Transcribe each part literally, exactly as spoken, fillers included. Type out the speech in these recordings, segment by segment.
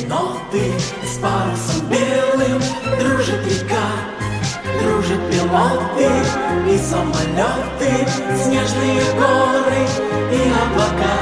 ноты с парусом белым. Дружит река, дружат пилоты и самолеты, снежные горы и облака.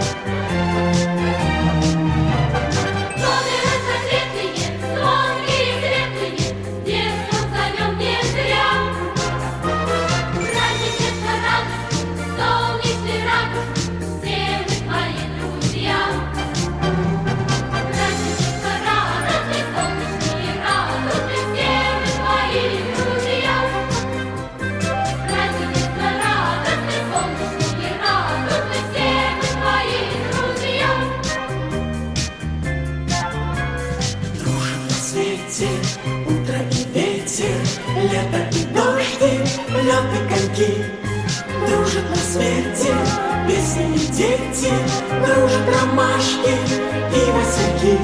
Утро и ветер, лето и дожди, лед и коньки. Дружат на свете песни и дети, дружат ромашки и васильки.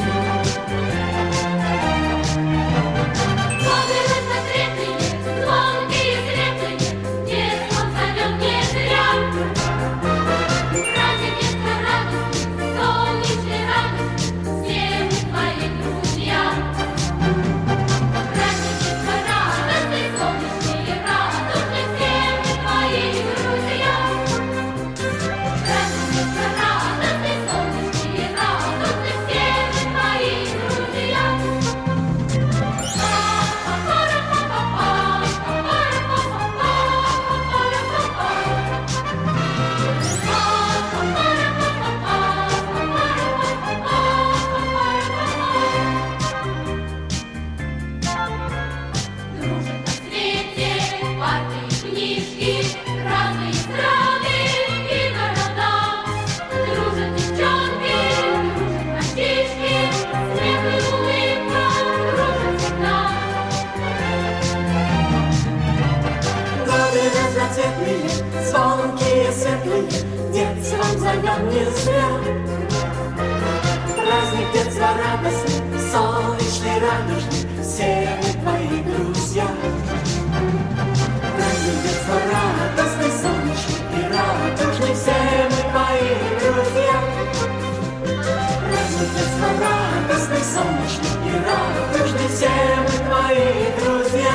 Звонкие, светлые, детство зовет не зря. Праздник детства радостный, солнечный, радужный, все мы твои друзья. Праздник детства радостный, солнечный и радужный, все мы твои друзья. Праздник детства радостный, солнечный и радужный, все мы твои друзья.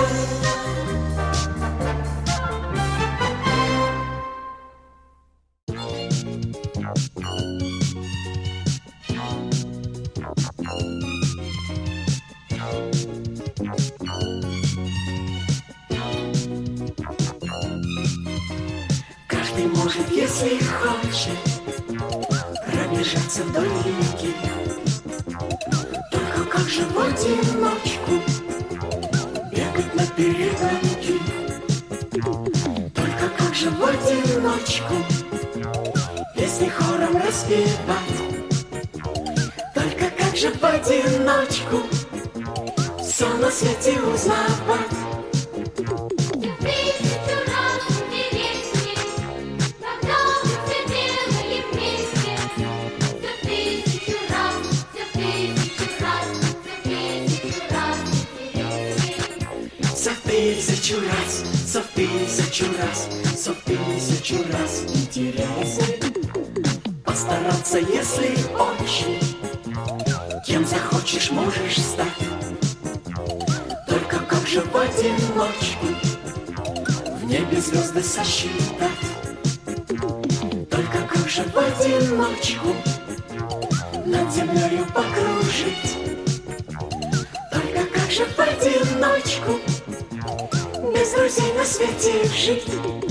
Каждый может, если хочет, пробежаться вдоль реки. Только как же в одиночку бегать на перегонки? Только как же в одиночку песни хором распевать? Только как же в одиночку все на свете узнавать? Тысячу раз, со в тысячу раз, со в тысячу раз интересней постараться, если очень, кем захочешь, можешь стать. Только как же в одиночку в небе звезды сосчитать? Только как же в одиночку над землею покружить? Только как же в одиночку без друзей на свете жить?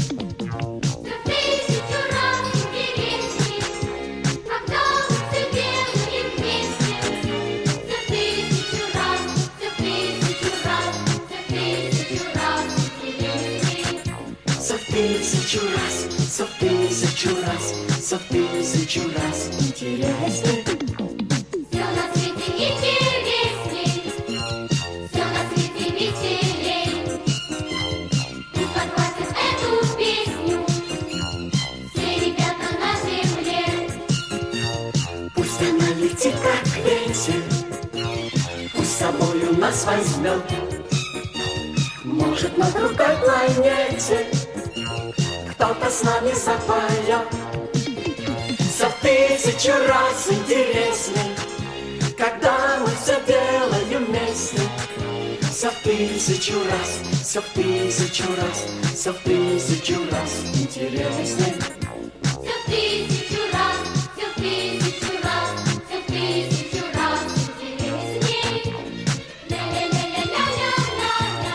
Тысячу раз, со в тысячу раз, со в тысячу раз интересней. Все на свете интересней, все на свете веселей. Пусть подхватят эту песню все ребята на земле. Пусть она летит, как ветер, пусть с собою нас возьмет. Может, на другой планете кто-то с нами запоет. Со в тысячу раз интересней, когда мы все делаем вместе. Все в тысячу раз, все в тысячу раз, все в тысячу раз интересней. Все в тысячу раз, все в тысячу раз, все в тысячу раз интересней. Ля-ля-ля-ля-ля-ля-ля-ля.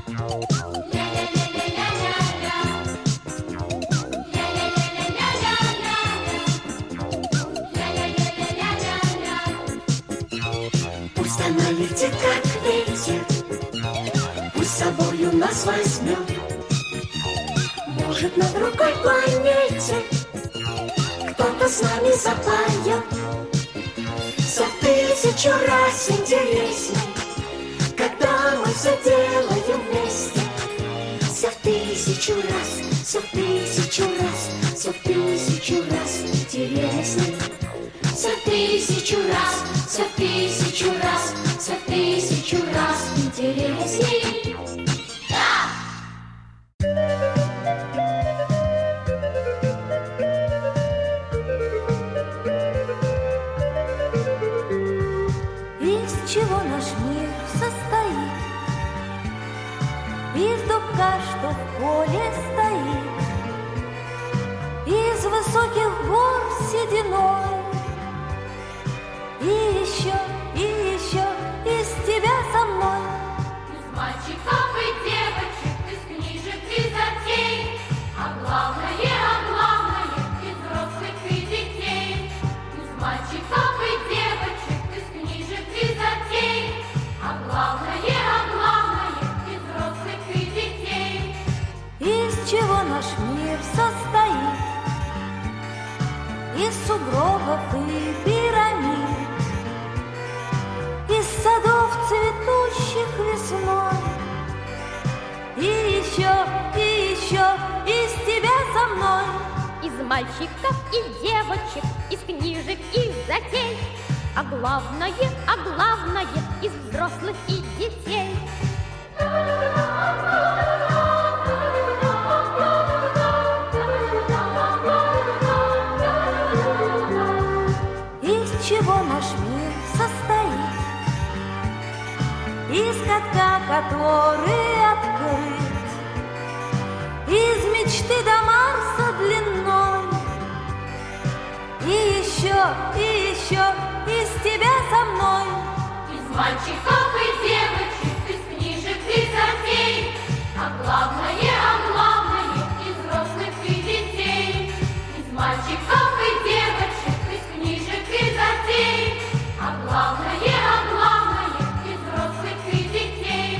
Ля-ля-ля-ля-ля-ля-ля. Ля-ля-ля-ля-ля-ля. Пусть она летит, как ветер, пусть с собою нас возьмет. Может, на другой планете кто-то с нами запоет. Все в тысячу раз интересней, когда мы все делаем вместе. Все в тысячу раз, все в тысячу раз, все в тысячу раз интересней. Все в тысячу раз, все в тысячу раз, все в тысячу раз интересней. Из чего наш мир состоит? Из дубка, что в поле стоит, из высоких гор сединой, и еще, и еще из тебя со мной. Из мальчиков и девочек, из книжек и затей, а главное, а главное, из взрослых и детей. Из мальчиков и девочек, из книжек и затей, а главное, а главное, из взрослых и детей. Из чего наш мир состоит? Из сугробов и пирамид, из садов, цветущих весной, и еще, и еще из тебя со мной. Из мальчиков и девочек, из книжек и затей, а главное, а главное, из взрослых и детей. Из чего наш мир состоит? Из катка, который открыт, из мечты до Марса длиной, и еще, и еще из тебя со мной. Из мальчиков и девочек, из книжек и затей, а главное, а главное, из взрослых и детей. Из мальчиков и девочек, из книжек и затей, а главное, а главное, из взрослых и детей.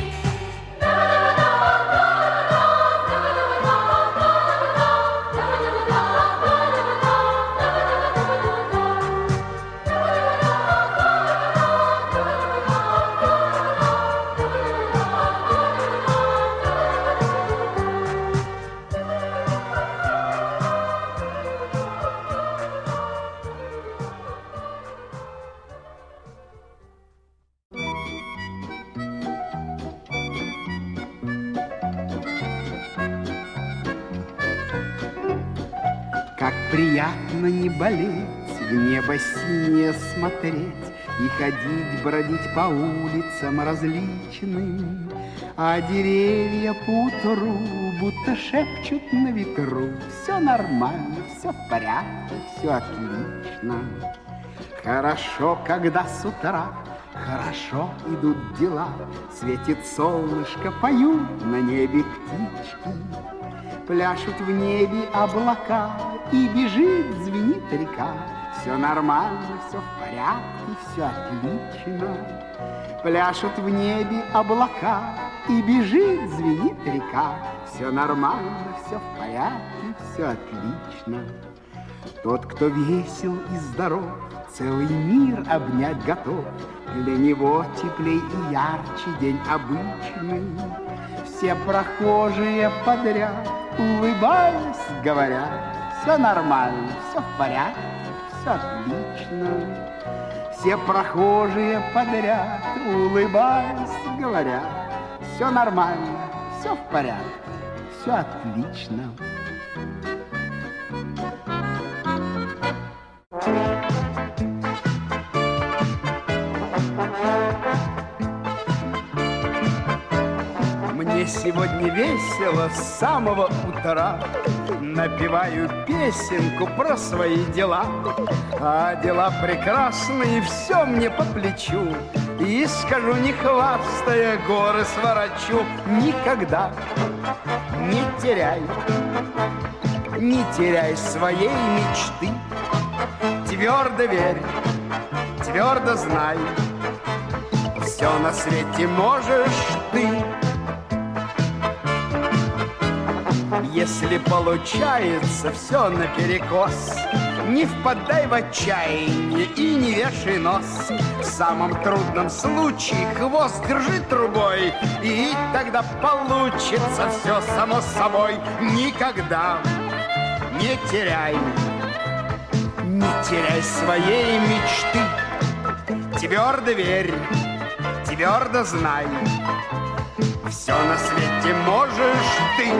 Как приятно не болеть, в небо синее смотреть и ходить, бродить по улицам различным, а деревья поутру будто шепчут на ветру: все нормально, все в порядке, все отлично. Хорошо, когда с утра хорошо идут дела, светит солнышко, поют на небе птички, пляшут в небе облака, и бежит, звенит река. Все нормально, все в порядке, все отлично. Пляшут в небе облака, и бежит, звенит река. Все нормально, все в порядке, все отлично. Тот, кто весел и здоров, целый мир обнять готов. Для него теплей и ярче день обычный. Все прохожие подряд, улыбаясь, говорят: все нормально, все в порядке, все отлично. Все прохожие подряд, улыбаясь, говорят: все нормально, все в порядке, все отлично. сегодня весело с самого утра. Напеваю песенку про свои дела. А дела прекрасные, все мне по плечу. И скажу, не хвастая, горы сворачу. Никогда не теряй, не теряй своей мечты. Твердо верь, твердо знай, все на свете можешь ты. Если получается все наперекос, не впадай в отчаяние и не вешай нос. В самом трудном случае хвост держи трубой, и тогда получится все само собой. Никогда не теряй, не теряй своей мечты. Твердо верь, твердо знай, все на свете можешь ты.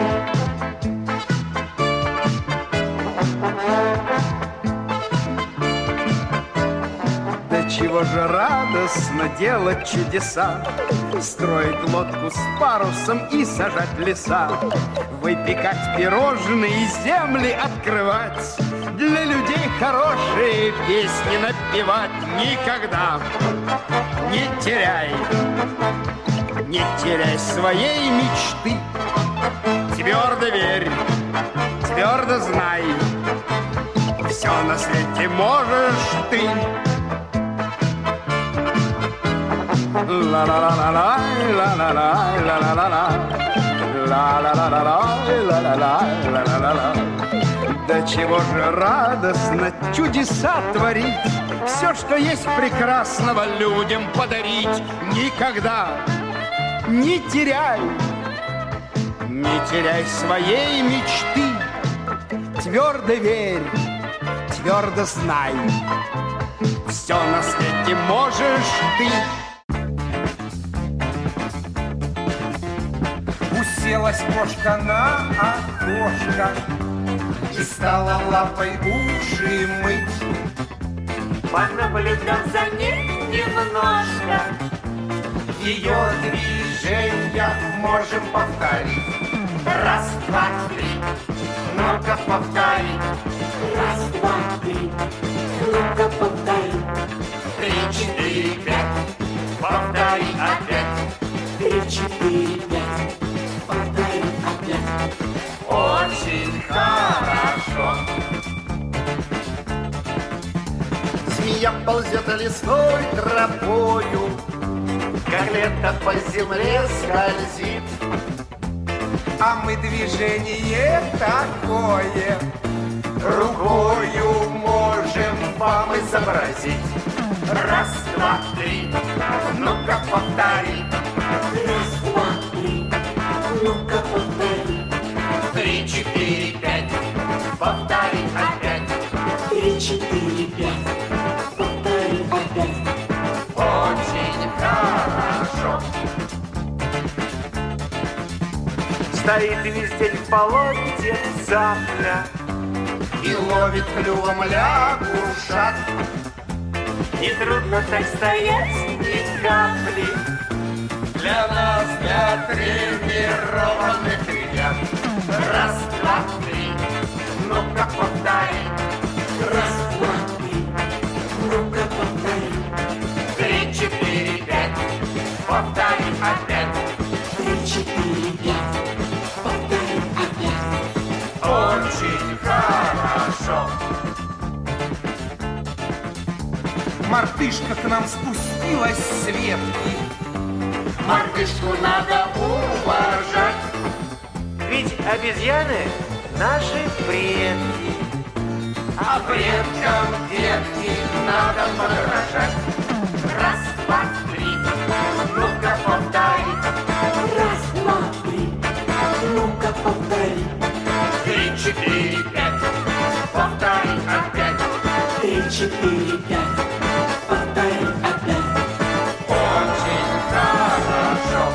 Да чего же радостно делать чудеса, строить лодку с парусом и сажать леса, выпекать пирожные, земли открывать, для людей хорошие песни напевать. Никогда не теряй, не теряй своей мечты. Твердо верь, твердо знай, все на свете можешь ты. Ла-ла-ла-ла-ла, ла-ла-ла, ла-ла-ла-ла, ла-ла-ла-ла-ла, ла-ла-ла-ла. Да чего же радостно чудеса творить, все, что есть прекрасного, людям подарить. Никогда не теряй, не теряй своей мечты. Твердо верь, твердо знай, все на свете можешь ты. Уселась кошка на окошко и стала лапой уши мыть. Понаблюдав за ней немножко, Ее движения можем повторить. раз, два, три, Ну-ка повтори. раз, два, три, ну-ка повтори. Три, четыре, пять. Повтори опять. Три, четыре, пять, повтори опять. Очень хорошо. Змея ползет лесной тропою, как лето по земле скользит. А мы движение такое рукою можем вам изобразить. Раз, два, три, ну-ка повтори. Раз, два, три, ну-ка повтори. Три, четыре, пять, повтори опять. Три, четыре, пять, повтори опять. Очень хорошо. Стоит везде в болоте цапля И ловит клювом лягушат. и трудно так стоять ни капли. Для нас, для тренированных ребят. Раз, два, три, ну-ка повтори. Раз, два, три, ну-ка повтори. Три, четыре, пять, повтори опять. Три, четыре, пять, повтори опять. Очень хорошо. Мартышка к нам спустилась с ветки. Мартышку надо уважать. Ведь обезьяны наши предки. А предкам детки надо подражать. Раз, два, три, ну-ка повтори. Раз, два, три, ну-ка повтори. Три, четыре, пять, повтори опять. Три, четыре, пять, повтори опять. Очень хорошо.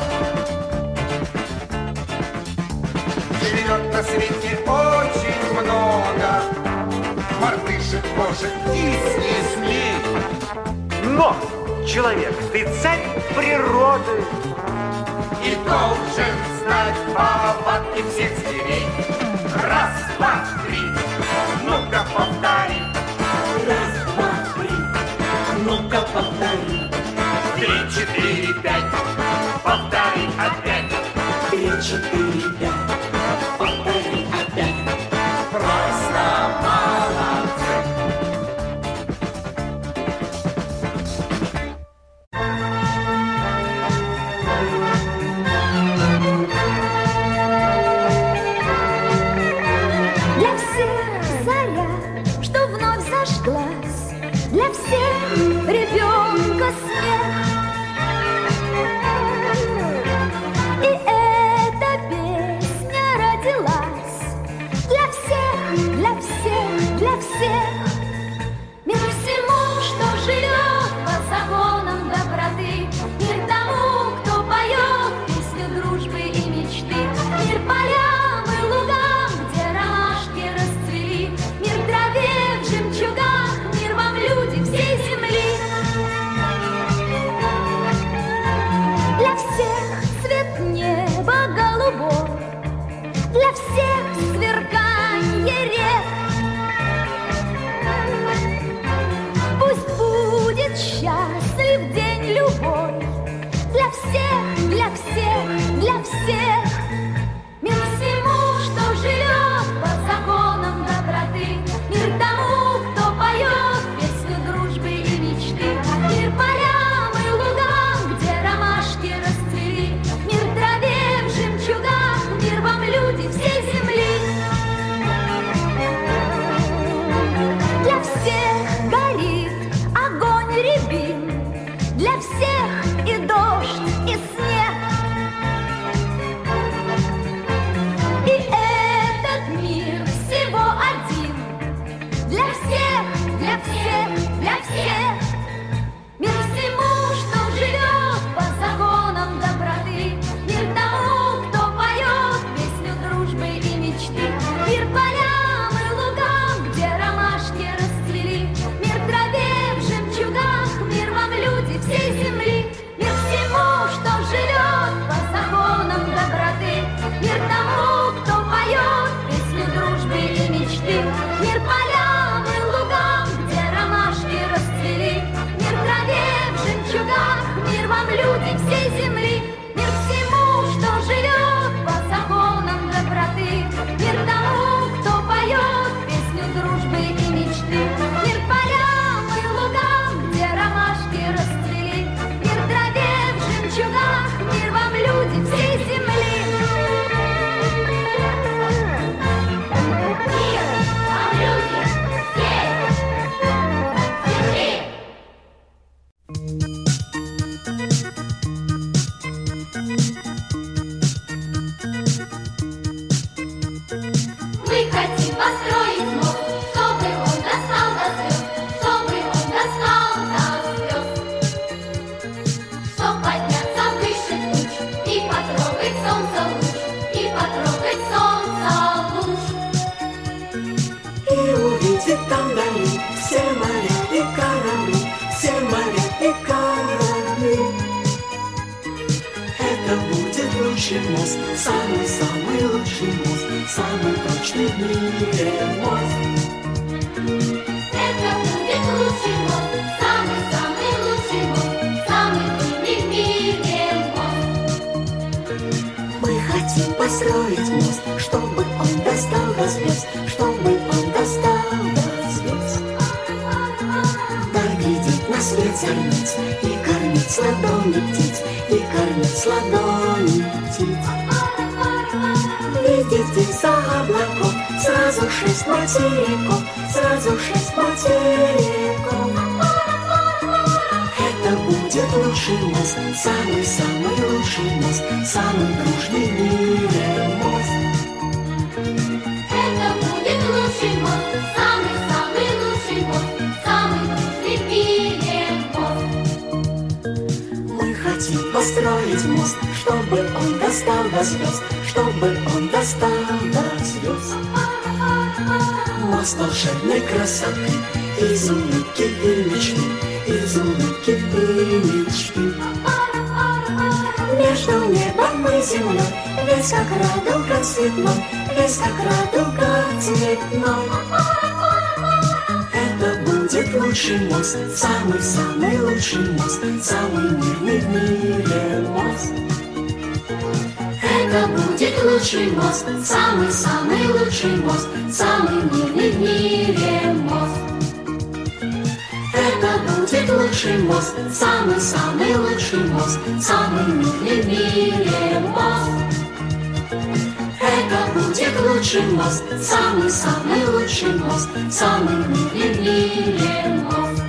Живет на свете очень много мартышек, кошек, птиц и змей. Но, человек, ты царь природы, и должен знать повадки всех зверей. Раз, два, три, ну-ка повтори. Раз, два, три, ну-ка повтори. Три, четыре, пять, повтори опять. Три, четыре, пять, повтори опять. Просто молодцы. Для всех заря, что вновь зажглась, для всех ребенка смех. И эта песня родилась для всех, для всех, для всех. Мир всему, что живет по законам доброты. Мир тому, кто поет песню дружбы и мечты. Мир полям и лугам, где ромашки расцвели. Мир траве в жемчугах, мир вам, люди всей земли. Для всех цвет неба голубой, для всех сверканье рек. Пусть будет счастлив день любой, для всех, для всех, для всех. Мир всему, что живет по законам доброты. Мир тому, кто поет песню дружбы и мечты. Мир полям и лугам, где ромашки расцвели. Мир траве в жемчугах, мир вам, люди всей земли. Для всех горит огонь рябин, для всех и дождь, и снег. И этот мир всего один, для всех, для всех, для всех. Мир всему, что живет по законам доброты. Мир тому, кто поет песню дружбы и мечты. Мир полям и лугам, где ромашки расцвели. Мир траве в жемчугах, мир вам, люди всей земли. Мир всему, что живет по законам доброты. Мир тому, кто поет песню дружбы и мечты. Мир полям и лугам, где ромашки расцвели. Мир траве в жемчугах, мир вам, люди всей земли. Мир всему, что живет по законам доброты. Мир тому, кто поет песню дружбы и мечты. Мир полям и лугам, где ромашки расцвели. Мир траве в жемчугах, мир вам, люди всей земли. Мир вам, люди всей земли. Мы хотим построить мост, чтобы он достал до звезд, чтобы он достал до звезд. Чтоб подняться выше туч и потрогать солнце луч, и потрогать солнце луч. И увидит там вдали все моря и корабли, все моря и корабли. Это будет лучший мост, самый-самый лучший мост, самый прочный в мире мост. Это будет лучший мост, самый-самый лучший мост, самый длинный в мире мост. Мы хотим построить мост, чтобы он достал до звезд, чтобы он достал до звезд. Вдаль глядеть на свет зорниц и кормить с ладони птиц, и кормить с ладони птиц. Видите из-за облаков сразу шесть материков, сразу шесть материков. Это будет лучший мост, самый-самый лучший мост, самый дружный в мире мост. Это будет лучший мост, самый-самый лучший мост, самый дружный в мире мост. Мы хотим построить мост, чтобы он достал до звезд, чтобы он достал до звезд. Мост волшебной красоты, из улыбки и мечты, из улыбки и мечты. Между небом самой землей, весь как радуга цветной, весь как радуга цветной. Это будет лучший мост, самый-самый лучший мост, самый мирный в мире мост. Это будет лучший мост, самый-самый лучший мост, самый мирный в мире мост. Это будет лучший мост, самый-самый лучший мост, самый мирный в мире мост. Это будет лучший мост, самый-самый лучший мост, самый мирный в мире мост.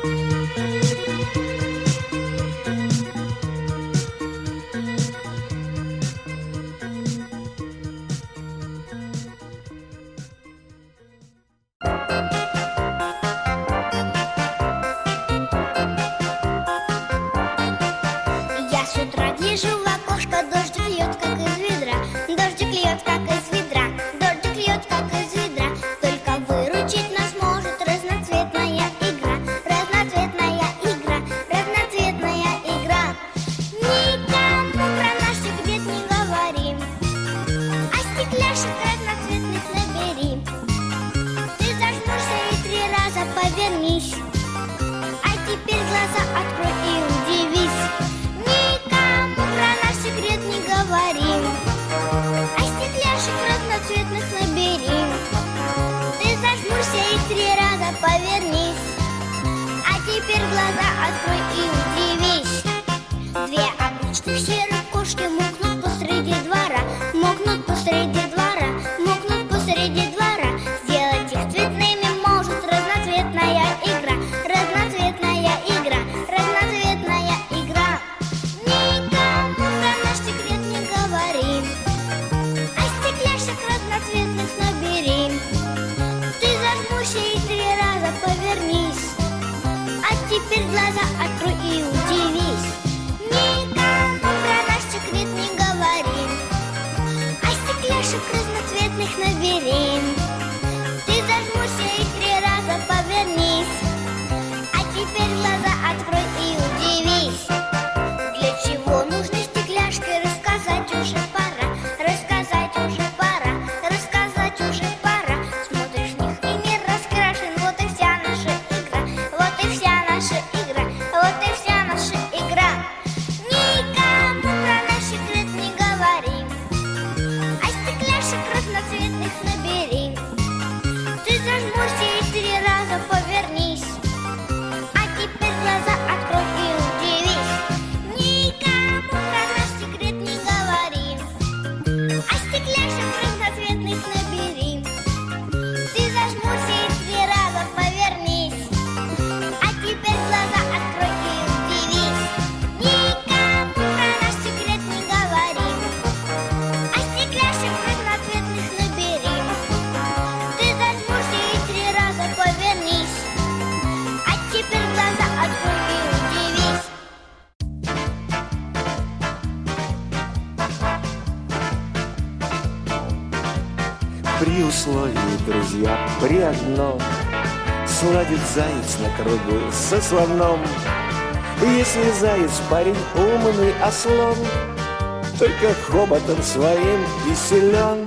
При условии, друзья, при одном сладит заяц на кругу со слоном. Если заяц парень умный, а слон только хоботом своим и силен.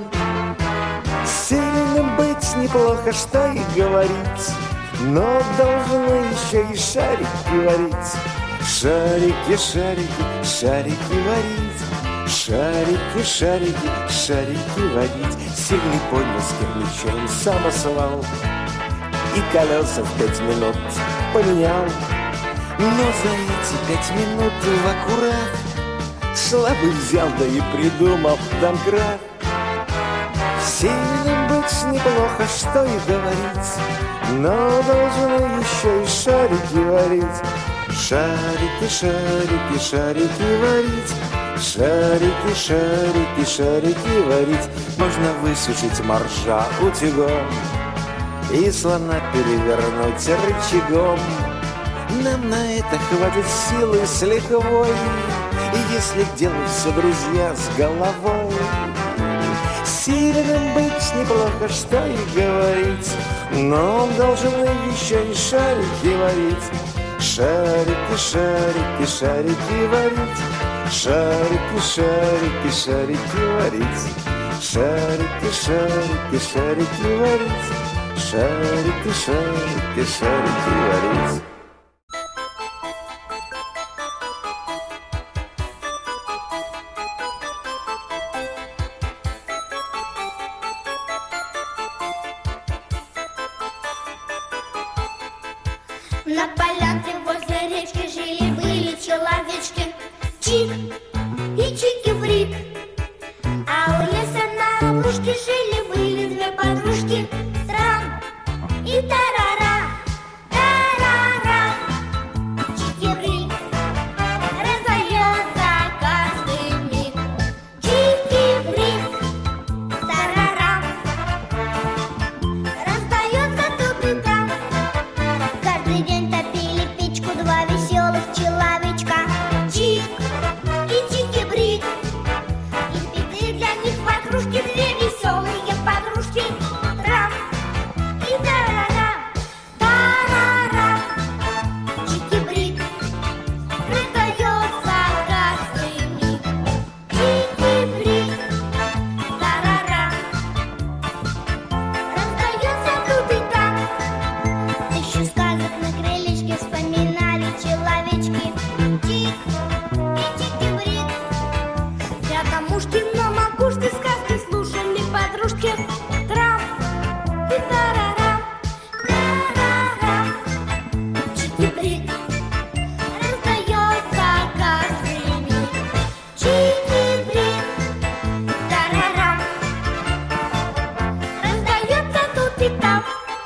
Сильным быть неплохо, что и говорить, но должны еще и шарики варить. Шарики, шарики, шарики варить. Шарики, шарики, шарики варить. Сильный поднял с кирпичом самосвал и колеса в пять минут поменял. Но за эти пять минут в аккурат слабый взял, да и придумал домкрат. Сильным быть неплохо, что и говорить, но должны еще и шарики варить. Шарики, шарики, шарики варить. Шарики, шарики, шарики варить. Можно высушить моржа утюгом и слона перевернуть рычагом. Нам на это хватит силы с лихвой, и если делать все, друзья, с головой. Сильным быть неплохо, что и говорить, но должны еще и шарики варить. Шарики, шарики, шарики варить. Шарики, шарики, шарики варить. Шарики, шарики, шарики варить. Шарики, шарики, шарики варить. На полянке возле речки жили-были человечки. Чик и чики-брик. А у леса на опушке жили-были две подружки. Трам и тарара, тарара. Чики-брик раздается каждый миг. Чики-брик, тарара, раздается тут и там. Каждый день топили печку два веселых человечка. Чик и чики-брик. И беды для них подружки, две веселые подружки. Трам и тарара, тарара. Чики-брик раздается каждый миг. Чики-брик, тарара, раздается тут и там. Тысячу сказок на крылечке вспоминали человечки. Чик и чики-брик. Рядом ушки на макушке сказки слушали подружки. Трам и тарара, тарара. Чики-брик раздается каждый миг. Чики-брик, тарара, раздается тут и там.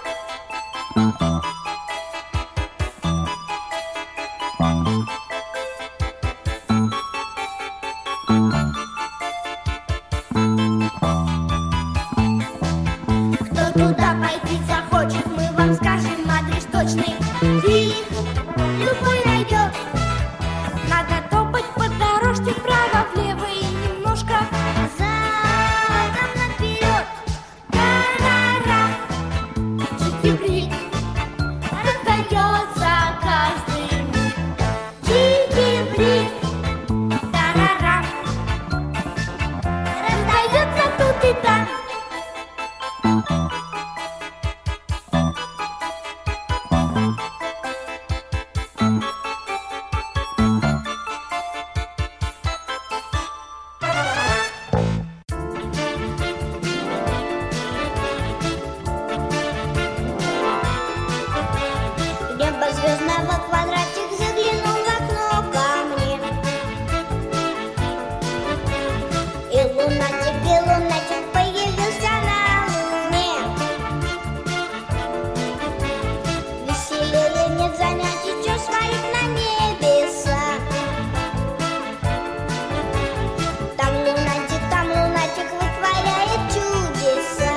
Кто туда пойти захочет, мы вам скажем адрес точный. Их любой найдет. Надо топать по дорожке вправо-влево и немножко задом наперед. Тарара, чики-брик раздается каждый миг. Чики-брик, тарара, раздается тут и там. Небо звездного квадратик заглянул в окно ко мне. И лунатик, и лунатик появился на луне. Веселее нет занятий, чё смотреть на небеса. Там лунатик, там лунатик вытворяет чудеса.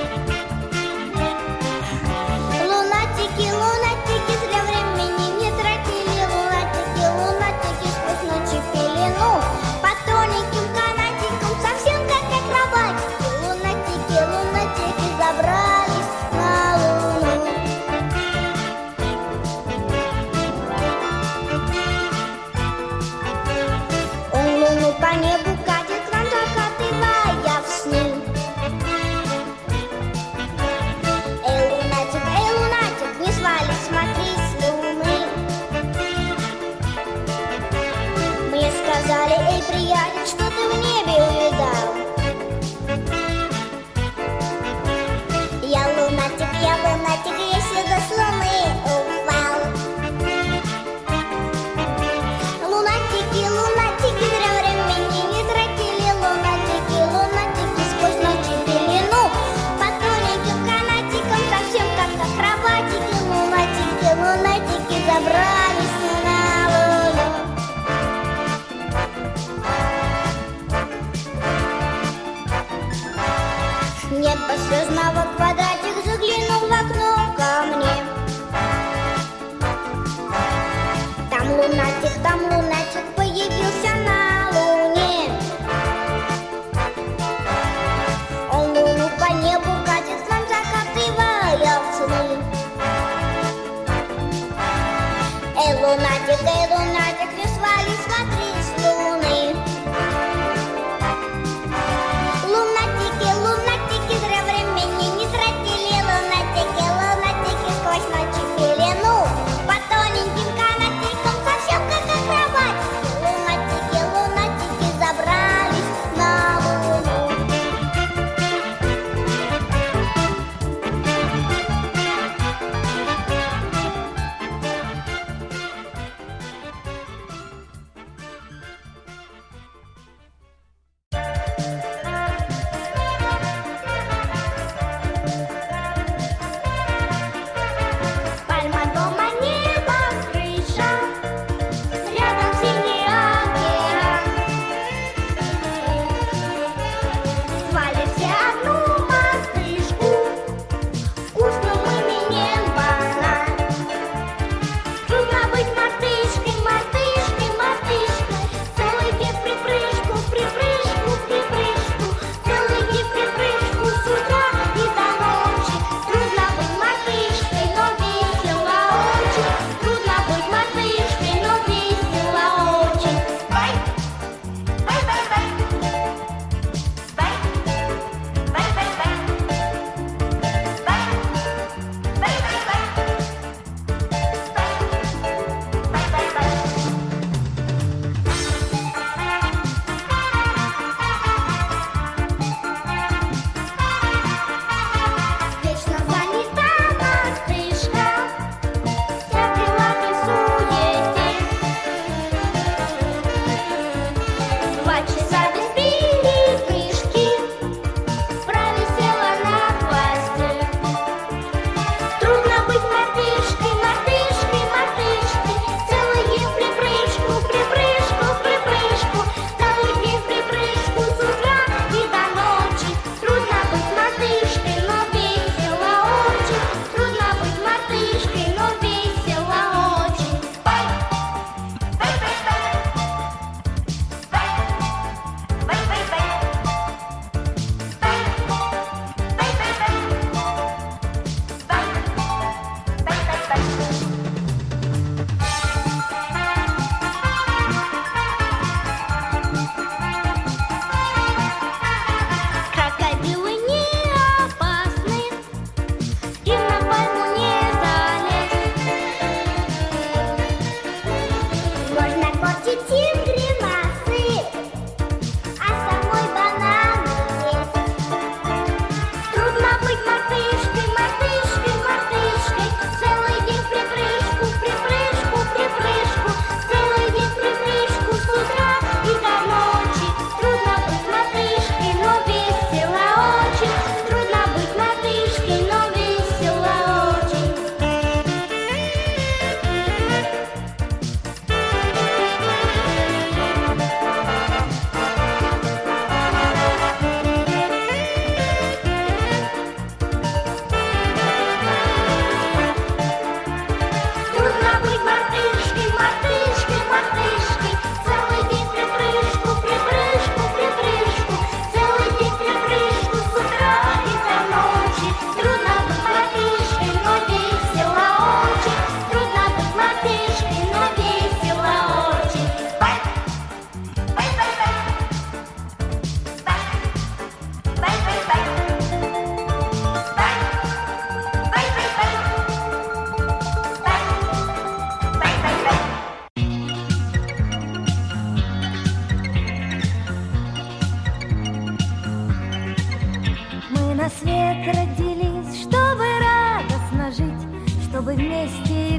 Лунатики, лунатики, зря времени не тратили. Лунатики, лунатики, сквозь ночи пелену. По тоненьким канатикам, совсем как акробатики. Лунатики, лунатики, забрались на луну. Он луну по небу катит, к нам закатывая в сны. Эй, лунатик, эй, лунатик, не свались, смотри с луны. Мне сказали, эй, приятель, что ты в небе увидал? Я лунатик, я лунатик, я сюда с луны упал. Лунатики, лунатики, зря времени не тратили. Лунатики, лунатики, сквозь ночи пелену. По тоненьким канатикам, совсем как акробатики. Лунатики, лунатики, забрались на луну. Небо звездного квадратик заглянул в окно ко мне. Там лунатик, там лунатик появился на луне. Он луну по небу катит, нам закатывая в сны. Эй, лунатик, эй, лунатик, не свали, смотри с луны.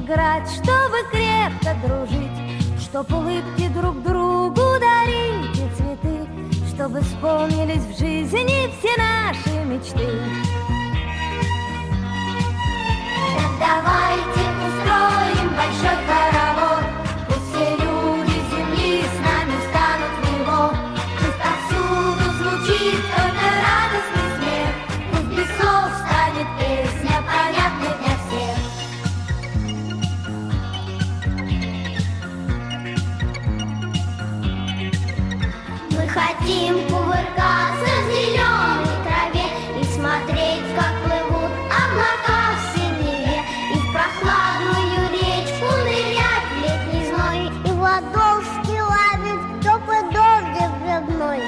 играть, чтобы крепко дружить, чтоб улыбки друг другу дарить и цветы, чтобы вспомнились в жизни все наши мечты. Так давайте устроим большой хоровод, пусть все люди земли с нами встанут в него. Пусть повсюду звучит только радостный смех, пусть без слов станет песня понятной для всех. Мы хотим кувыркаться в зеленой траве и смотреть, как плывут облака в синеве, и в прохладную речку нырять в летний зной, и в ладошки ловить теплый дождик грибной.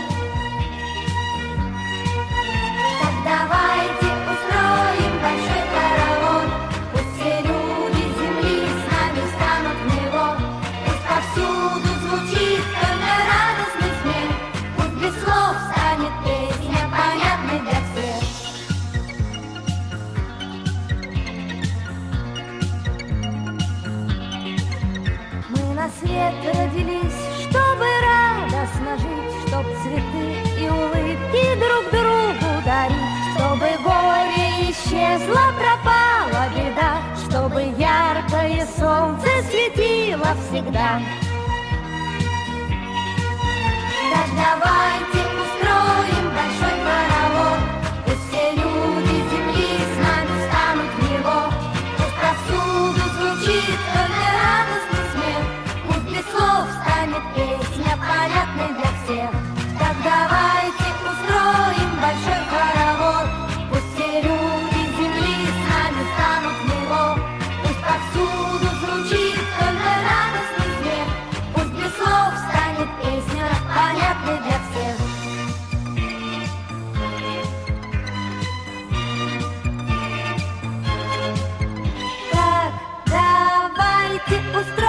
Так давайте устроим большой хоровод, пусть все люди земли с нами встанут в него. Пусть повсюду звучит только радостный смех, пусть без слов станет песня понятной для всех. Мы на свет родились, чтобы радостно жить, чтоб цветы и улыбки друг другу дарить, чтобы горе исчезло, пропала беда, чтобы яркое солнце светило всегда. Так давайте устроим большой хоровод, пусть все люди земли с нами встанут в него. Пусть повсюду звучит только радостный смех, пусть без слов станет песня понятной для всех. Так давайте устроим большой хоровод, пусть все люди земли с нами встанут в него. Пусть повсюду звучит только радостный смех, пусть без слов станет песня понятной для всех. Так давайте устроим